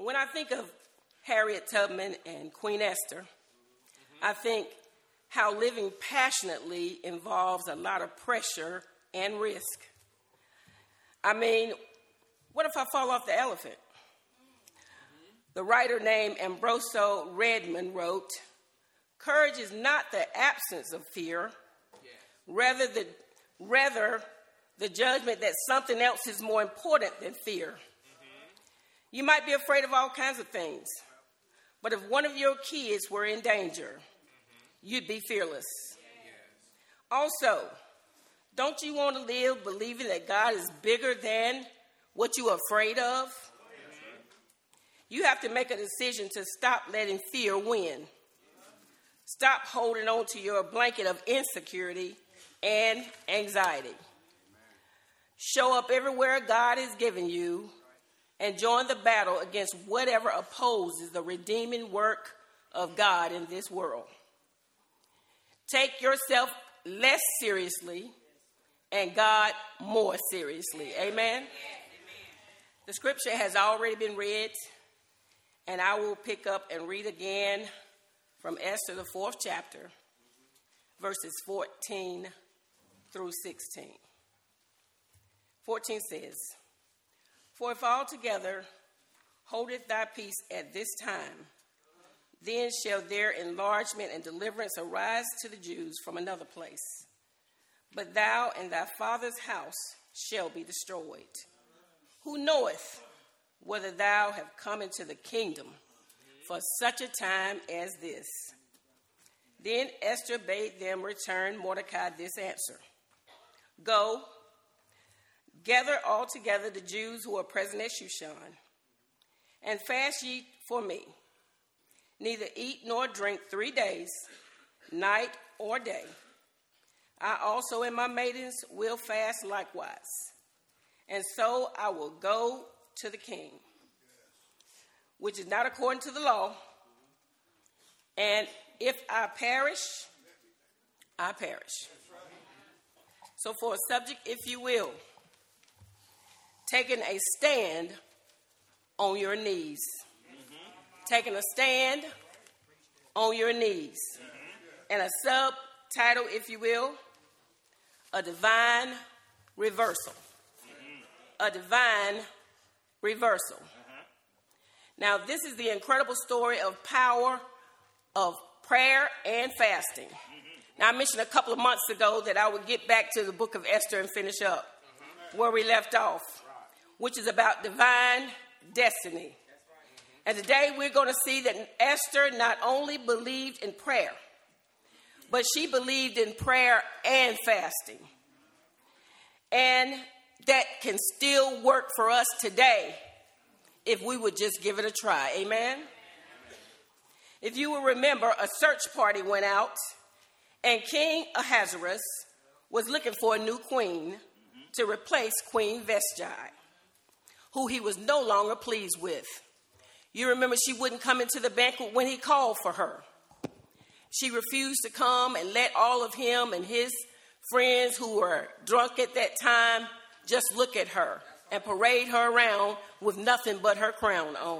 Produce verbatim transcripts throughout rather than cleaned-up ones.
When I think of Harriet Tubman and Queen Esther, mm-hmm. I think how living passionately involves a lot of pressure and risk. I mean, what if I fall off the elephant? Mm-hmm. The writer named Ambrosio Redmond wrote, "Courage is not the absence of fear, yeah. rather the rather the judgment that something else is more important than fear. Mm-hmm. You might be afraid of all kinds of things, but if one of your kids were in danger, mm-hmm. you'd be fearless. Yes. Also, don't you want to live believing that God is bigger than what you're afraid of? Mm-hmm. You have to make a decision to stop letting fear win. Stop holding on to your blanket of insecurity and anxiety. Show up everywhere God has given you and join the battle against whatever opposes the redeeming work of God in this world. Take yourself less seriously and God more seriously. Amen? The scripture has already been read, and I will pick up and read again from Esther, the fourth chapter, verses fourteen through sixteen. fourteen says, "For if altogether holdeth thy peace at this time, then shall their enlargement and deliverance arise to the Jews from another place. But thou and thy father's house shall be destroyed. Who knoweth whether thou have come into the kingdom for such a time as this?" Then Esther bade them return Mordecai this answer: "Go, gather all together the Jews who are present at Shushan, and fast ye for me. Neither eat nor drink three days, night or day. I also and my maidens will fast likewise. And so I will go to the king, which is not according to the law. And if I perish, I perish." So for a subject, if you will, taking a stand on your knees. Mm-hmm. Taking a stand on your knees. Mm-hmm. And a subtitle, if you will, a divine reversal. Mm-hmm. A divine reversal. Uh-huh. Now, this is the incredible story of power of prayer and fasting. Mm-hmm. Now, I mentioned a couple of months ago that I would get back to the book of Esther and finish up uh-huh. where we left off, which is about divine destiny. And today we're going to see that Esther not only believed in prayer, but she believed in prayer and fasting. And that can still work for us today if we would just give it a try. Amen? If you will remember, a search party went out, and King Ahasuerus was looking for a new queen to replace Queen Vashti, who he was no longer pleased with. You remember she wouldn't come into the banquet when he called for her. She refused to come and let all of him and his friends who were drunk at that time just look at her and parade her around with nothing but her crown on.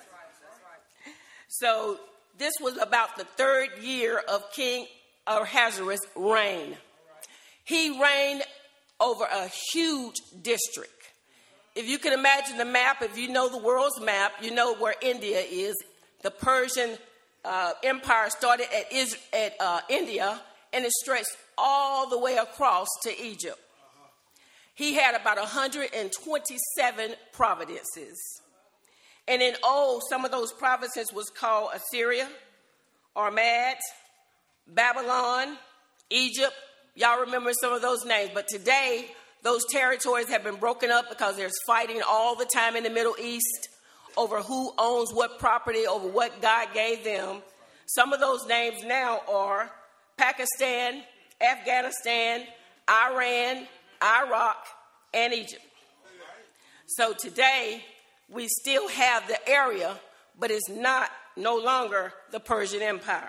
So this was about the third year of King Ahasuerus' reign. He reigned over a huge district. If you can imagine the map, if you know the world's map, you know where India is. The Persian uh, Empire started at, Is- at uh, India, and it stretched all the way across to Egypt. He had about one hundred twenty-seven provinces. And in old, some of those provinces was called Assyria, Armad, Babylon, Egypt. Y'all remember some of those names. But today, those territories have been broken up because there's fighting all the time in the Middle East over who owns what property, over what God gave them. Some of those names now are Pakistan, Afghanistan, Iran, Iraq, and Egypt. So today, we still have the area, but it's not no longer the Persian Empire.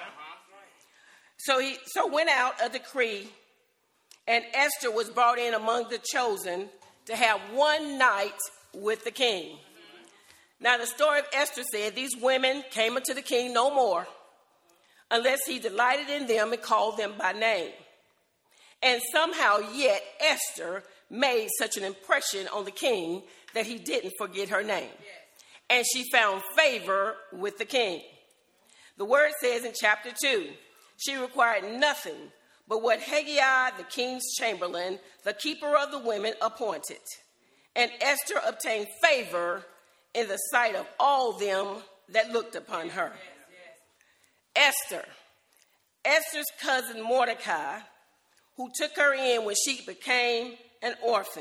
So he so went out a decree, and Esther was brought in among the chosen to have one night with the king. Now, the story of Esther said these women came unto the king no more unless he delighted in them and called them by name. And somehow yet Esther made such an impression on the king that he didn't forget her name. And she found favor with the king. The word says in chapter two, she required nothing but what Hegai, the king's chamberlain, the keeper of the women, appointed. And Esther obtained favor in the sight of all them that looked upon her. Yes, yes. Esther, Esther's cousin Mordecai, who took her in when she became an orphan.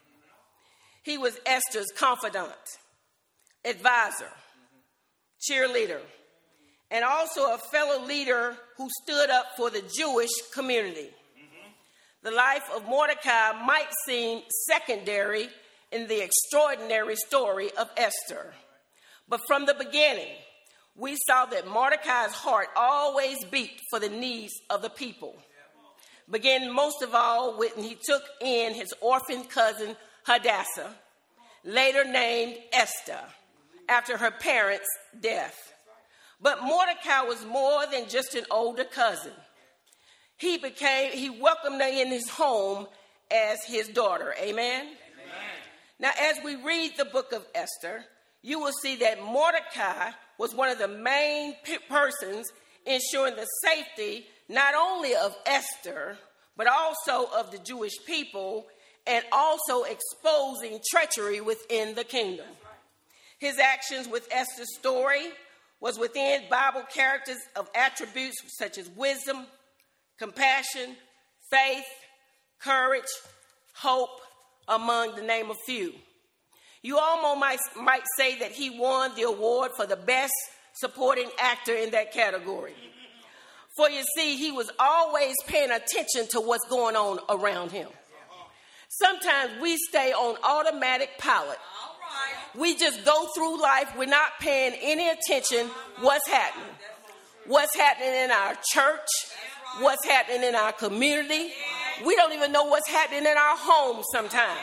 He was Esther's confidant, advisor, cheerleader, and also a fellow leader who stood up for the Jewish community. Mm-hmm. The life of Mordecai might seem secondary in the extraordinary story of Esther. But from the beginning, we saw that Mordecai's heart always beat for the needs of the people. Beginning most of all when he took in his orphan cousin Hadassah, later named Esther, after her parents' death. But Mordecai was more than just an older cousin. He became, he welcomed her in his home as his daughter. Amen? Amen. Now, as we read the book of Esther, you will see that Mordecai was one of the main p- persons ensuring the safety not only of Esther, but also of the Jewish people, and also exposing treachery within the kingdom. His actions with Esther's story was within Bible characters of attributes such as wisdom, compassion, faith, courage, hope, among the name of few. You almost might, might say that he won the award for the best supporting actor in that category. For you see, he was always paying attention to what's going on around him. Sometimes we stay on automatic pilot. We just go through life. We're not paying any attention what's happening. What's happening in our church. What's happening in our community. We don't even know what's happening in our home sometimes.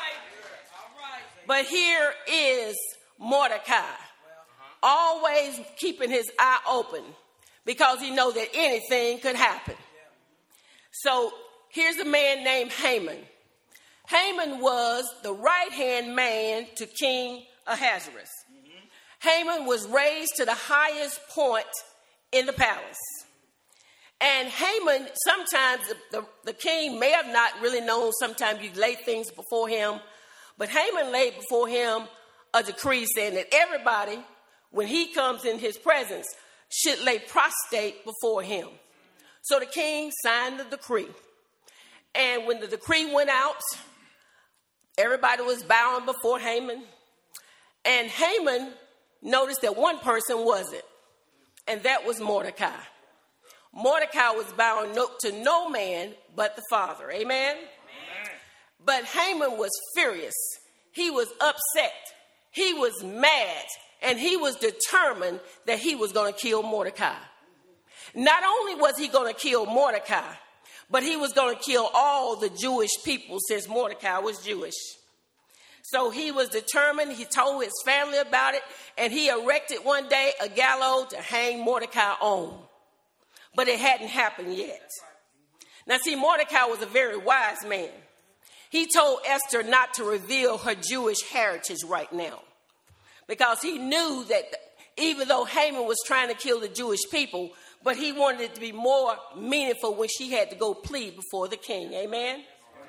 But here is Mordecai, always keeping his eye open because he knows that anything could happen. So here's a man named Haman. Haman was the right-hand man to King Ahasuerus. Mm-hmm. Haman was raised to the highest point in the palace. And Haman, sometimes the, the, the king may have not really known, sometimes you lay things before him, but Haman laid before him a decree saying that everybody, when he comes in his presence, should lay prostrate before him. So the king signed the decree. And when the decree went out, everybody was bowing before Haman. And Haman noticed that one person wasn't, and that was Mordecai. Mordecai was bowing no, to no man but the Father. Amen? Amen? But Haman was furious. He was upset. He was mad. And he was determined that he was going to kill Mordecai. Not only was he going to kill Mordecai, but he was going to kill all the Jewish people since Mordecai was Jewish. So he was determined. He told his family about it, and he erected one day a gallows to hang Mordecai on. But it hadn't happened yet. Now, see, Mordecai was a very wise man. He told Esther not to reveal her Jewish heritage right now because he knew that even though Haman was trying to kill the Jewish people, but he wanted it to be more meaningful when she had to go plead before the king. Amen?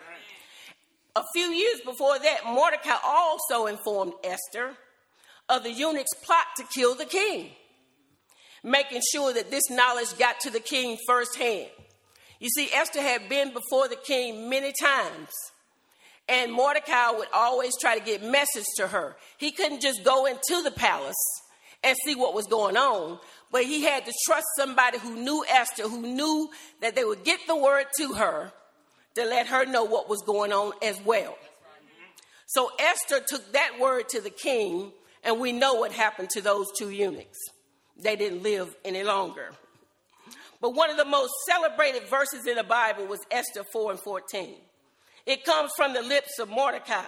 A few years before that, Mordecai also informed Esther of the eunuch's plot to kill the king, making sure that this knowledge got to the king firsthand. You see, Esther had been before the king many times, and Mordecai would always try to get message to her. He couldn't just go into the palace and see what was going on, but he had to trust somebody who knew Esther, who knew that they would get the word to her to let her know what was going on as well. So Esther took that word to the king, and we know what happened to those two eunuchs. They didn't live any longer. But one of the most celebrated verses in the Bible was Esther four and fourteen. It comes from the lips of Mordecai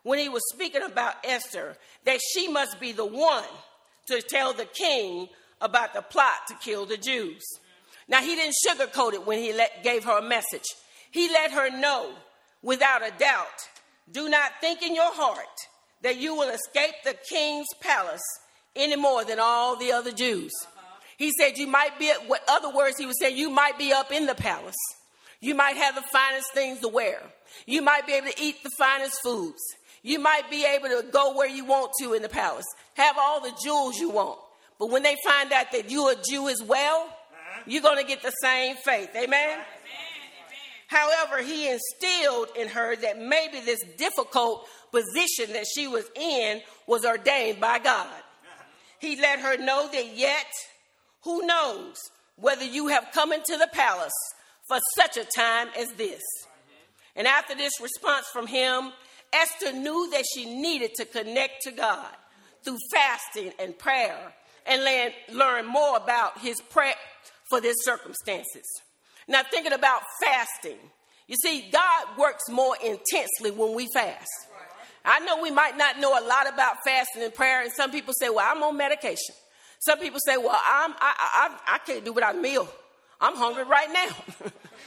when he was speaking about Esther, that she must be the one to tell the king about the plot to kill the Jews. Now, he didn't sugarcoat it when he let, gave her a message. He let her know without a doubt, do not think in your heart that you will escape the king's palace any more than all the other Jews. He said you might be, in other words, he was saying you might be up in the palace. You might have the finest things to wear. You might be able to eat the finest foods. You might be able to go where you want to in the palace. Have all the jewels you want. But when they find out that you're a Jew as well, uh-huh. you're going to get the same faith. Amen? Amen? However, he instilled in her that maybe this difficult position that she was in was ordained by God. Uh-huh. He let her know that yet, who knows whether you have come into the palace for such a time as this. And after this response from him, Esther knew that she needed to connect to God through fasting and prayer and learn more about his prayer for these circumstances. Now, thinking about fasting, you see, God works more intensely when we fast. I know we might not know a lot about fasting and prayer, and some people say, well, I'm on medication. Some people say, well, I'm, I, I, I can't do without a meal. I'm hungry right now.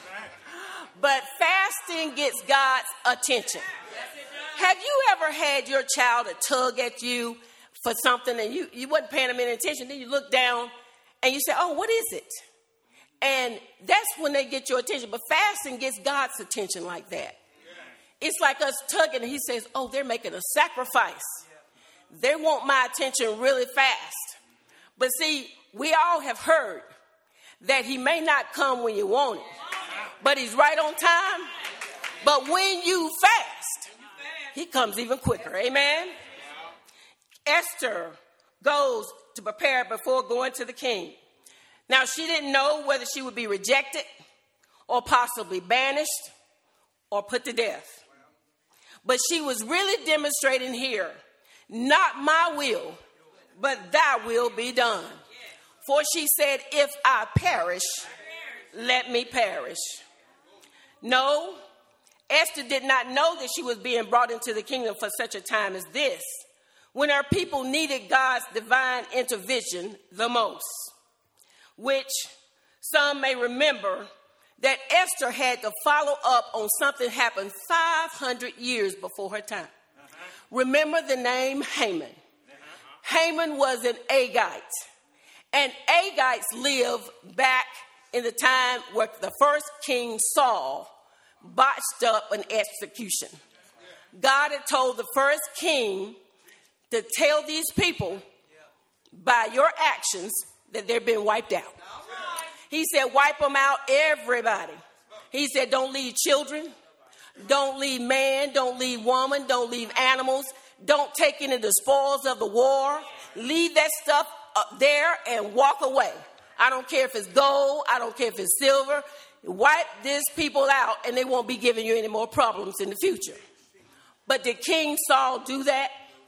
But fasting gets God's attention. Have you ever had your child a tug at you for something and you, you wasn't paying them any attention? Then you look down and you say, oh, what is it? And that's when they get your attention. But fasting gets God's attention like that. It's like us tugging and he says, oh, they're making a sacrifice. They want my attention really fast. But see, we all have heard that he may not come when you want it, but he's right on time. But when you fast, he comes even quicker. Amen. Esther goes to prepare before going to the king. Now, she didn't know whether she would be rejected or possibly banished or put to death. But she was really demonstrating here, not my will, but thy will be done. For she said, if I perish, let me perish. No, Esther did not know that she was being brought into the kingdom for such a time as this, when her people needed God's divine intervention the most, which some may remember that Esther had to follow up on something happened five hundred years before her time. Uh-huh. Remember the name Haman. Uh-huh. Haman was an Agagite, and Agagites lived back in the time where the first king Saul botched up an execution. God had told the first king to tell these people by your actions that they're being wiped out. He said, wipe them out, everybody. He said, don't leave children, don't leave man, don't leave woman, don't leave animals, don't take any of the spoils of the war. Leave that stuff up there and walk away. I don't care if it's gold, I don't care if it's silver. Wipe these people out and they won't be giving you any more problems in the future. But did King Saul do that?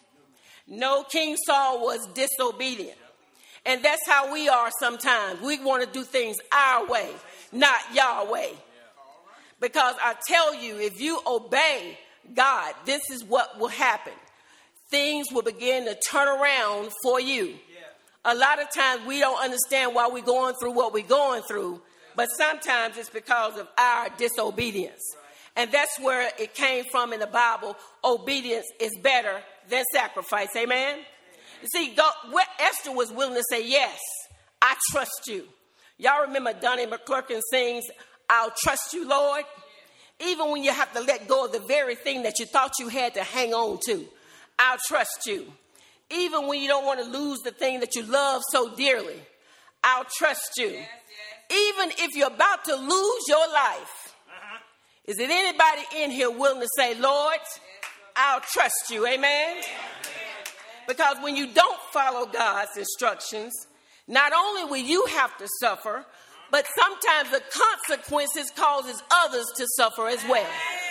No, King Saul was disobedient. And that's how we are sometimes. We want to do things our way, not Yahweh. Because I tell you, if you obey God, this is what will happen. Things will begin to turn around for you. A lot of times we don't understand why we're going through what we're going through, but sometimes it's because of our disobedience. And that's where it came from in the Bible. Obedience is better than sacrifice. Amen? You see, God, Esther was willing to say, yes, I trust you. Y'all remember Donnie McClurkin sings, I'll trust you, Lord. Even when you have to let go of the very thing that you thought you had to hang on to. I'll trust you. Even when you don't want to lose the thing that you love so dearly. I'll trust you. Yes, yes. Even if you're about to lose your life. Uh-huh. Is there anybody in here willing to say, Lord, yes, I'll trust you. Amen? Yes, yes. Because when you don't follow God's instructions, not only will you have to suffer, but sometimes the consequences causes others to suffer as well.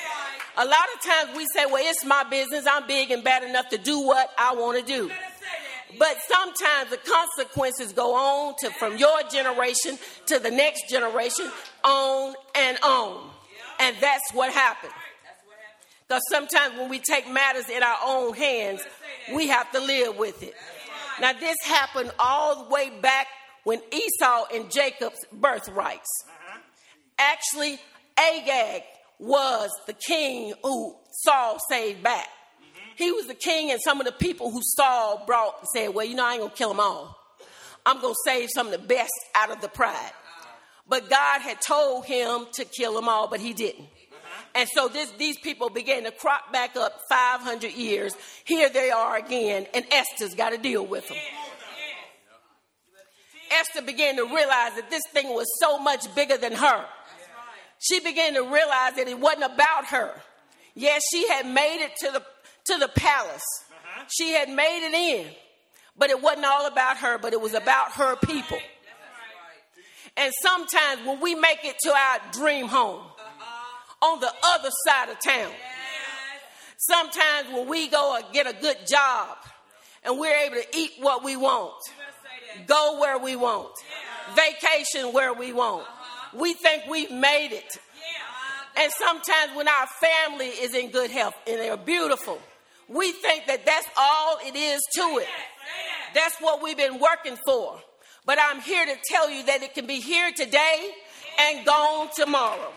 A lot of times we say, well, it's my business. I'm big and bad enough to do what I want to do. But sometimes the consequences go on to from your generation to the next generation, on and on. And that's what happened. Because sometimes when we take matters in our own hands, we have to live with it. Now, this happened all the way back when Esau and Jacob's birthrights. Actually, Agag was the king who Saul saved back. He was the king, and some of the people who Saul brought said, well, you know, I ain't going to kill them all. I'm going to save some of the best out of the pride. But God had told him to kill them all, but he didn't. And so this, these people began to crop back up five hundred years. Here they are again, and Esther's got to deal with them. Esther began to realize that this thing was so much bigger than her. She began to realize that it wasn't about her. Yes, she had made it to the to the palace. She had made it in. But it wasn't all about her, but it was about her people. And sometimes when we make it to our dream home, on the other side of town, sometimes when we go and get a good job and we're able to eat what we want, go where we want, vacation where we want, we think we've made it. And sometimes when our family is in good health and they're beautiful, we think that that's all it is to it. That's what we've been working for. But I'm here to tell you that it can be here today and gone tomorrow.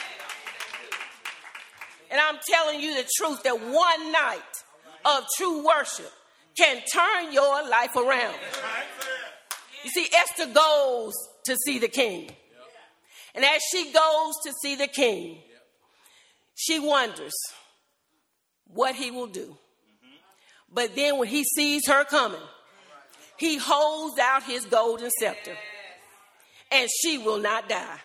And I'm telling you the truth that one night of true worship can turn your life around. You see, Esther goes to see the king. And as she goes to see the king, she wonders what he will do. But then when he sees her coming, he holds out his golden scepter, and she will not die.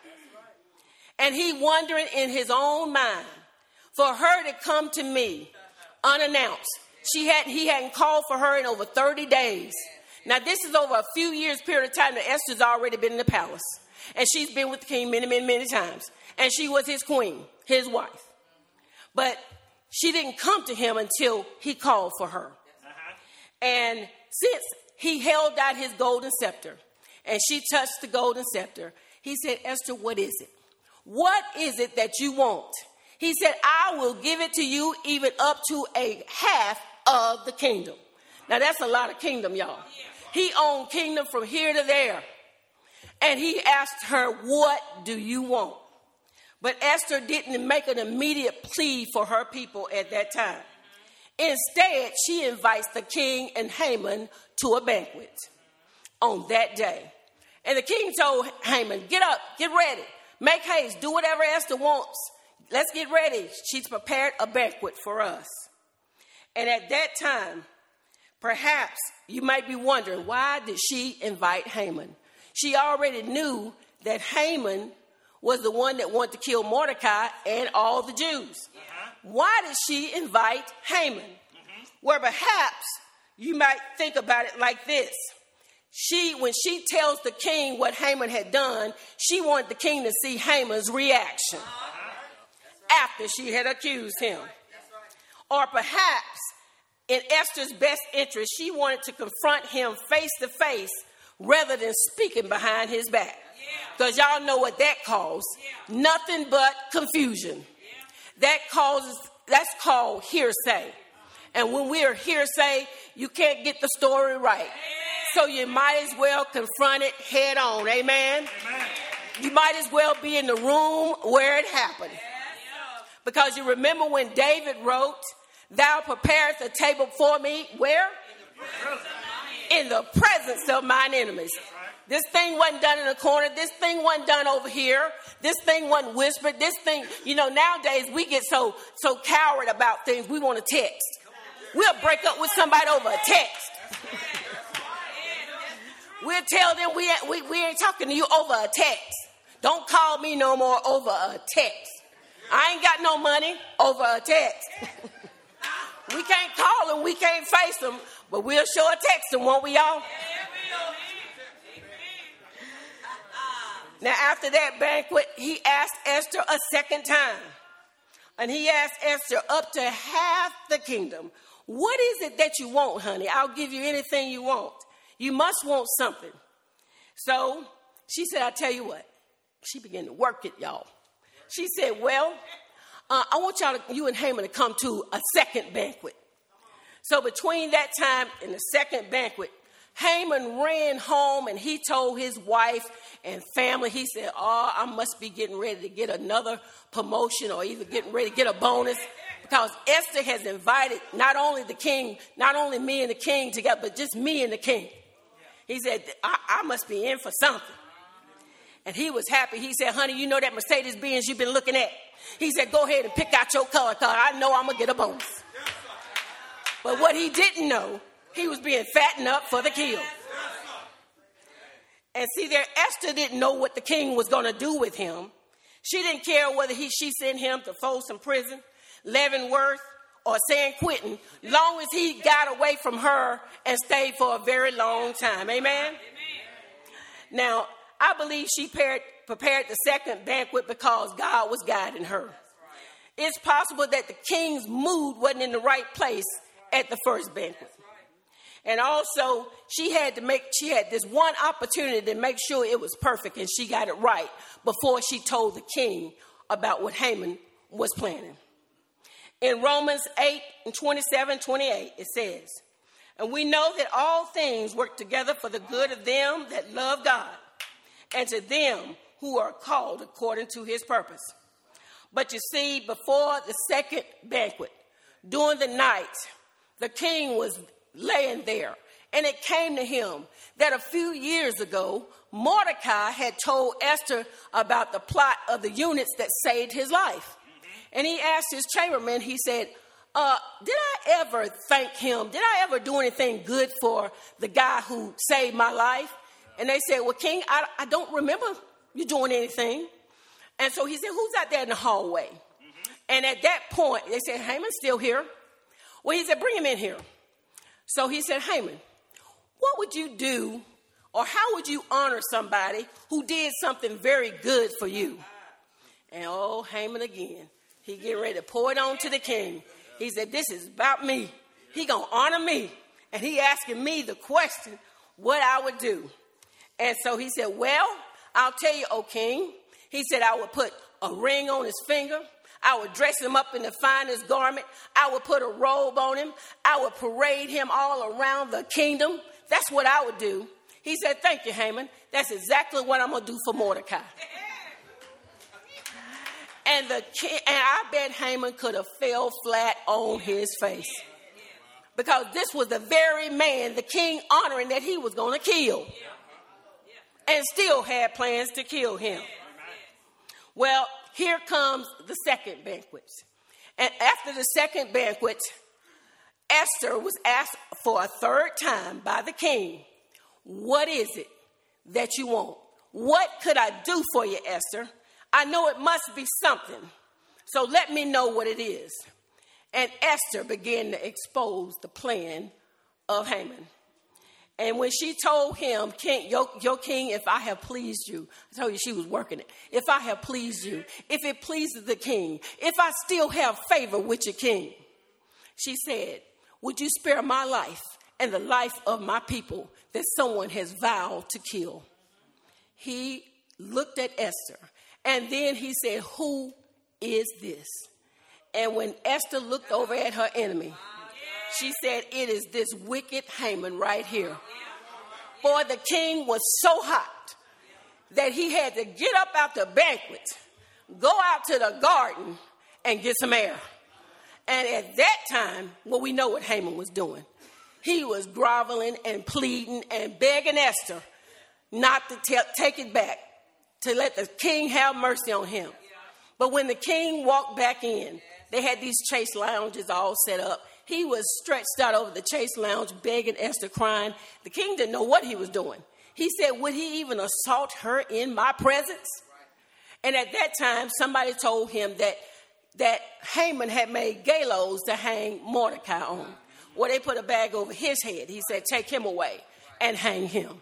And he wondering in his own mind, for her to come to me unannounced. She had he hadn't called for her in over thirty days. Now, this is over a few years period of time that Esther's already been in the palace. And she's been with the king many, many, many times. And she was his queen, his wife. But she didn't come to him until he called for her. Uh-huh. And since he held out his golden scepter and she touched the golden scepter, he said, Esther, what is it? What is it that you want? He said, I will give it to you even up to a half of the kingdom. Now, that's a lot of kingdom, y'all. He owned kingdom from here to there. And he asked her, what do you want? But Esther didn't make an immediate plea for her people at that time. Instead, she invites the king and Haman to a banquet on that day. And the king told Haman, get up, get ready, make haste, do whatever Esther wants. Let's get ready. She's prepared a banquet for us. And at that time, perhaps you might be wondering, why did she invite Haman? She already knew that Haman was the one that wanted to kill Mordecai and all the Jews. Uh-huh. Why did she invite Haman? Mm-hmm. Well, perhaps you might think about it like this. She, when she tells the king what Haman had done, she wanted the king to see Haman's reaction. Uh-huh. After she had accused him. Or perhaps in Esther's best interest, she wanted to confront him face to face rather than speaking behind his back. Because y'all know what that caused. Nothing but confusion. That causes, that's called hearsay. And when we're hearsay, you can't get the story right. So you might as well confront it head on. Amen? Amen. You might as well be in the room where it happened. Because you remember when David wrote, thou preparest a table for me, where? In the presence of mine enemies. This thing wasn't done in a corner. This thing wasn't done over here. This thing wasn't whispered. This thing, you know, nowadays we get so so coward about things. We want to text. We'll break up with somebody over a text. We'll tell them we ain't, we, we ain't talking to you over a text. Don't call me no more over a text. I ain't got no money over a text. We can't call them. We can't face them. But we'll show a text them, won't we, y'all? Now, after that banquet, he asked Esther a second time. And he asked Esther up to half the kingdom. What is it that you want, honey? I'll give you anything you want. You must want something. So she said, I'll tell you what. She began to work it, y'all. She said, well, uh, I want y'all, to, you and Haman, to come to a second banquet. So between that time and the second banquet, Haman ran home and he told his wife and family, he said, oh, I must be getting ready to get another promotion or either getting ready to get a bonus, because Esther has invited not only the king, not only me and the king together, but just me and the king. He said, I, I must be in for something. And he was happy. He said, honey, you know that Mercedes-Benz you've been looking at? He said, go ahead and pick out your color, because I know I'm going to get a bonus. But what he didn't know, he was being fattened up for the kill. And see there, Esther didn't know what the king was going to do with him. She didn't care whether he, she sent him to Folsom Prison, Leavenworth, or San Quentin, long as he got away from her and stayed for a very long time. Amen? Amen. Now, I believe she prepared, prepared the second banquet because God was guiding her. It's possible that the king's mood wasn't in the right place at the first banquet. And also, she had to make, she had this one opportunity to make sure it was perfect and she got it right before she told the king about what Haman was planning. In Romans eight and twenty-seven, twenty-eight, it says, and we know that all things work together for the good of them that love God and to them who are called according to his purpose. But you see, before the second banquet, during the night, the king was laying there, and it came to him that a few years ago, Mordecai had told Esther about the plot of the eunuchs that saved his life. And he asked his chamberlain, he said, uh, did I ever thank him? Did I ever do anything good for the guy who saved my life? And they said, well, King, I, I don't remember you doing anything. And so he said, who's out there in the hallway? Mm-hmm. And at that point, they said, Haman's still here. Well, he said, bring him in here. So he said, Haman, what would you do, or how would you honor somebody who did something very good for you? And oh, Haman again. He getting ready to pour it on to the king. He said, this is about me. He going to honor me. And he asking me the question, what I would do. And so he said, well, I'll tell you, O king. He said, I would put a ring on his finger. I would dress him up in the finest garment. I would put a robe on him. I would parade him all around the kingdom. That's what I would do. He said, thank you, Haman. That's exactly what I'm going to do for Mordecai. And the king, and I bet Haman could have fell flat on his face. Because this was the very man the king honoring that he was going to kill. And still had plans to kill him. Well, here comes the second banquet. And after the second banquet, Esther was asked for a third time by the king, what is it that you want? What could I do for you, Esther? I know it must be something, so let me know what it is. And Esther began to expose the plan of Haman. And when she told him, king, your, your king, if I have pleased you, I told you she was working it. If I have pleased you, if it pleases the king, if I still have favor with your king, she said, would you spare my life and the life of my people that someone has vowed to kill? He looked at Esther, and then he said, who is this? And when Esther looked over at her enemy, she said, it is this wicked Haman right here. For the king was so hot that he had to get up out the banquet, go out to the garden, and get some air. And at that time, well, we know what Haman was doing. He was groveling and pleading and begging Esther not to t- take it back, to let the king have mercy on him. But when the king walked back in, they had these chase lounges all set up. He was stretched out over the chase lounge, begging Esther, crying. The king didn't know what he was doing. He said, would he even assault her in my presence? And at that time, somebody told him that, that Haman had made gallows to hang Mordecai on. Well, they put a bag over his head. He said, take him away and hang him.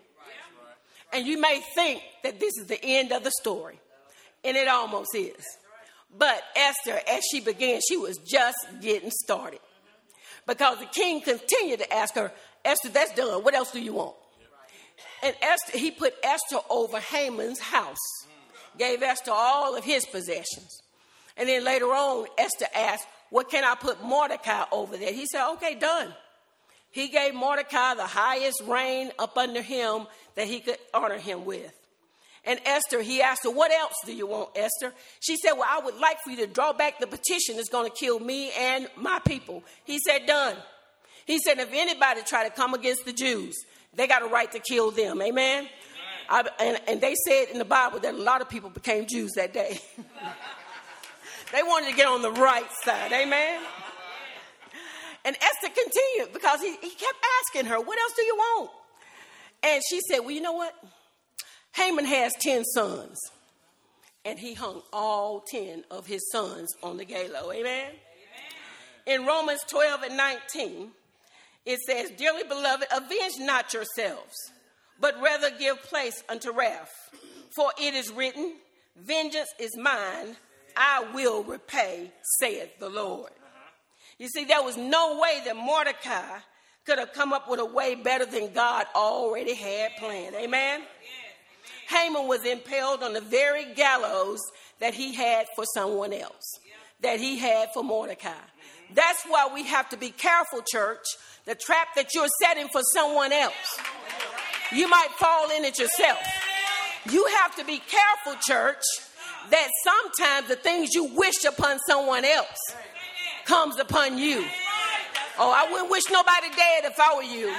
And you may think that this is the end of the story. And it almost is. But Esther, as she began, she was just getting started. Because the king continued to ask her, Esther, that's done. What else do you want? And Esther, he put Esther over Haman's house. Gave Esther all of his possessions. And then later on, Esther asked, what can I put Mordecai over there? He said, okay, done. He gave Mordecai the highest rank up under him that he could honor him with. And Esther, he asked her, what else do you want, Esther? She said, well, I would like for you to draw back the petition that's going to kill me and my people. He said, done. He said, if anybody try to come against the Jews, they got a right to kill them. Amen? I, and, and they said in the Bible that a lot of people became Jews that day. They wanted to get on the right side. Amen? And Esther continued because he, he kept asking her, what else do you want? And she said, well, you know what? Haman has ten sons. And he hung all ten of his sons on the gallows. Amen? Amen? In Romans twelve and nineteen, it says, dearly beloved, avenge not yourselves, but rather give place unto wrath. For it is written, vengeance is mine, I will repay, saith the Lord. You see, there was no way that Mordecai could have come up with a way better than God already had planned. Amen? Haman was impaled on the very gallows that he had for someone else, that he had for Mordecai. That's why we have to be careful, church, the trap that you're setting for someone else. You might fall in it yourself. You have to be careful, church, that sometimes the things you wish upon someone else comes upon you. Oh, I wouldn't wish nobody dead if I were you.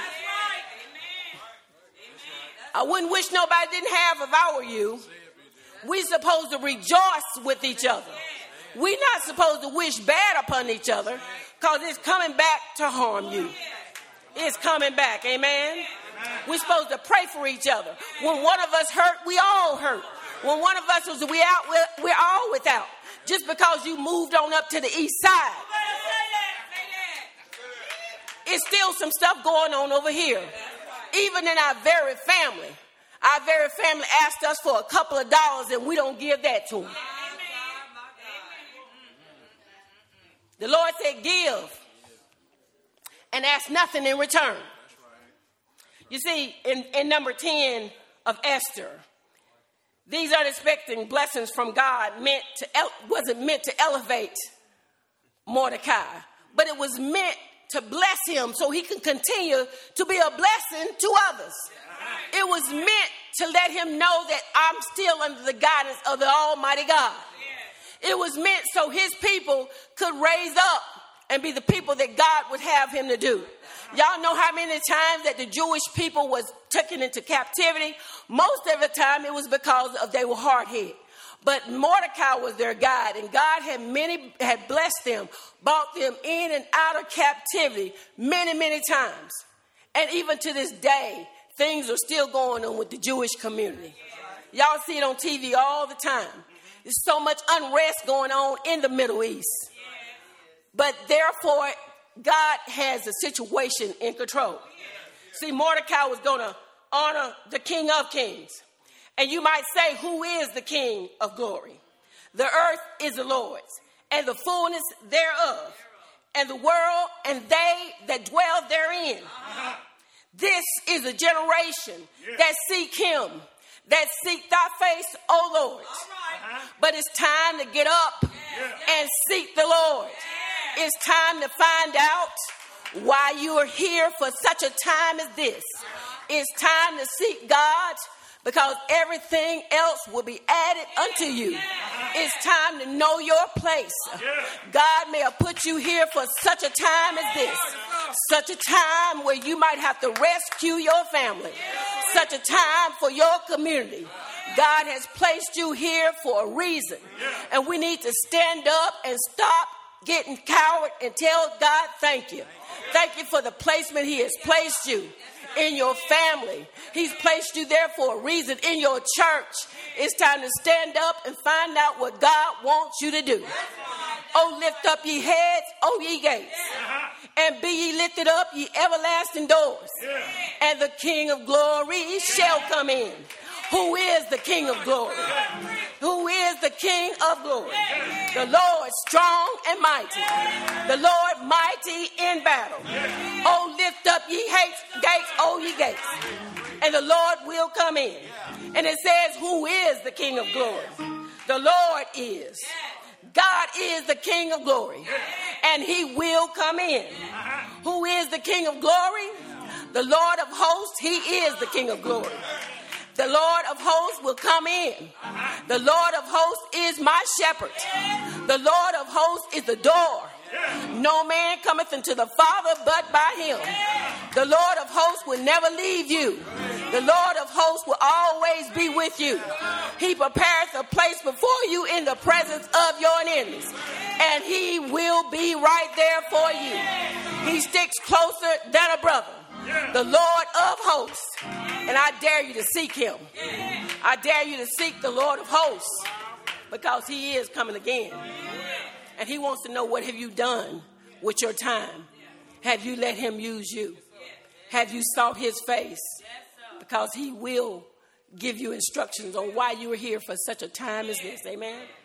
I wouldn't wish nobody didn't have if I were you. We're supposed to rejoice with each other. We're not supposed to wish bad upon each other because it's coming back to harm you. It's coming back. Amen. We're supposed to pray for each other. When one of us hurt, we all hurt. When one of us was we out, we're, we're all without. Just because you moved on up to the east side, it's still some stuff going on over here. Even in our very family, our very family asked us for a couple of dollars and we don't give that to them. The Lord said, give and ask nothing in return. You see, in, in number ten of Esther, these unexpected blessings from God meant to wasn't meant to elevate Mordecai, but it was meant to bless him so he can continue to be a blessing to others. It was meant to let him know that I'm still under the guidance of the Almighty God. It was meant so his people could raise up and be the people that God would have him to do. Y'all know how many times that the Jewish people was taken into captivity? Most of the time it was because of they were hard-headed. But Mordecai was their guide, and God had many had blessed them, brought them in and out of captivity many, many times. And even to this day, things are still going on with the Jewish community. Y'all see it on T V all the time. There's so much unrest going on in the Middle East. But therefore, God has the situation in control. See, Mordecai was going to honor the King of Kings. And you might say, who is the King of glory? The earth is the Lord's, and the fullness thereof, and the world and they that dwell therein. Uh-huh. This is a generation yeah. that seek him, that seek thy face, O Lord. Uh-huh. But it's time to get up yeah. and seek the Lord. Yeah. It's time to find out why you are here for such a time as this. Uh-huh. It's time to seek God, because everything else will be added unto you. It's time to know your place. God may have put you here for such a time as this. Such a time where you might have to rescue your family. Such a time for your community. God has placed you here for a reason. And we need to stand up and stop getting coward and tell God thank you. Thank you for the placement he has placed you. In your family. He's placed you there for a reason. In your church. It's time to stand up and find out what God wants you to do. Oh, lift up ye heads, O ye gates, and be ye lifted up, ye everlasting doors, and the King of glory shall come in. Who is the King of glory? Who is the King of glory? The Lord strong and mighty. The Lord mighty in battle. Oh, lift up ye gates, O ye gates. And the Lord will come in. And it says, who is the King of glory? The Lord is. God is the King of glory, and he will come in. Who is the King of glory? The Lord of hosts. He is the King of glory. The Lord of hosts will come in. The Lord of hosts is my shepherd. The Lord of hosts is the door. No man cometh into the Father but by him. The Lord of hosts will never leave you. The Lord of hosts will always be with you. He prepares a place before you in the presence of your enemies. And he will be right there for you. He sticks closer than a brother. The Lord of hosts. And I dare you to seek him. I dare you to seek the Lord of hosts, because he is coming again. And he wants to know, what have you done with your time? Have you let him use you? Have you sought his face? Because he will give you instructions on why you are here for such a time as this. Amen.